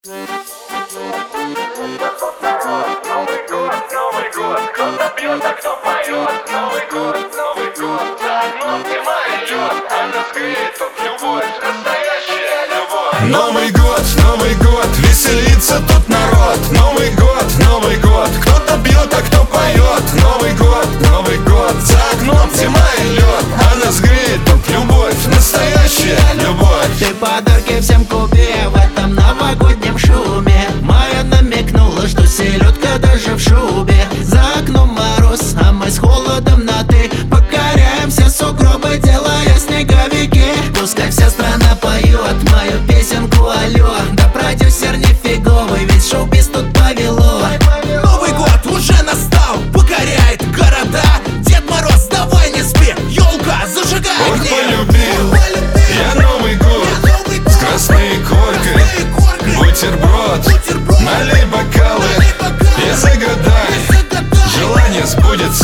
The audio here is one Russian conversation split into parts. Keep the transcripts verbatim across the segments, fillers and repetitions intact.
Новый год, Новый год, кто-то пьет, а кто поет. Новый год, Новый год, за окном зима идет, а нас греет тут любовь, настоящая любовь. Новый год, Новый год, веселится тут народ. Новый год, Новый год, кто-то бьет, а кто поет. Новый год, Новый год, за окном зима и лед, а нас греет тут любовь, настоящая любовь. Ты подарки всем купи в этом новогоднем шуме. Майя намекнула, что селедка даже в шубе. За окном мороз, а мы с холодом на ты. Покоряем все сугробы, делая снеговики. Пускай вся страна поет мою песенку, алло. Да продюсер не фиговый, ведь шоу-биз тут повело. Новый год уже настал, покоряет города. Дед Мороз, давай не спи, елка, зажигай Ох, огни. полюбил я Новый год с красной коркой. Бутерброд, налей бокалы и загадай, желание сбудется.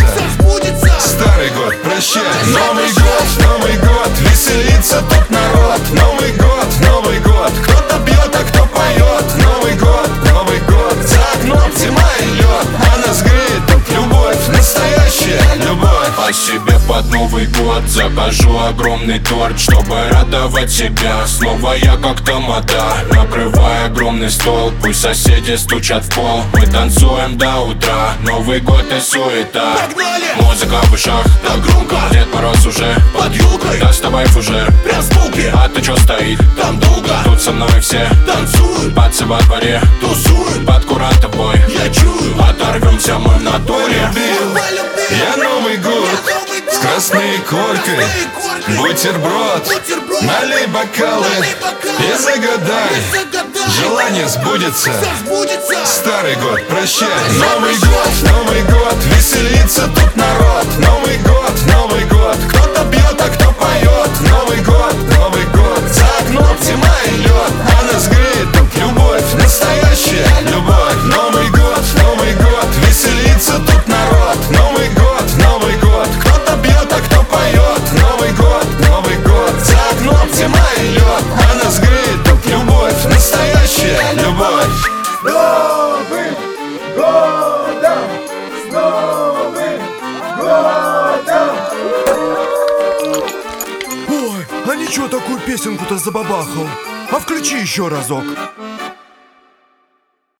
Старый год, прощай. Новый год, Новый год, веселится тут народ. Новый год, Новый год, кто-то бьет, а кто поет. Новый год, Новый год, за окном зима и лед, а нас греет тут любовь, настоящая любовь. А себе под Новый год закажу огромный торт, чтобы радовать себя. Снова я как тамада, накрывая огромный стол. Пусть соседи стучат в пол, мы танцуем до утра. Новый год и суета, Погнали! музыка в ушах, Так громко, Дед Мороз уже под елкой, доставай фужер. прям с полки, А ты чё стоит? там долго Тут со мной все танцуют, пацы во дворе, тусуют, под курантов бой. я чую, Оторвемся мы в натуре. Полюбил я Новый год с красной коркой. Бутерброд, налей бокалы и загадай, желание сбудется. Старый год, прощай. Новый год, Новый год, веселится тут народ. Новый год, Новый год, кто-то бьет, а кто поет. Новый год, Новый год, за окном зима и лед, а нас греет тут любовь, настоящая любовь. Новый год, Новый год, веселится тут народ. Новый год, Новый год, кто-то бьет, а кто поет. Новый год, Новый год, за окном зима и лед, а нас греет тут любовь, настоящая любовь. Новым годом! С Новым годом! Ой, а ничего такую песенку-то забабахал. А включи еще разок.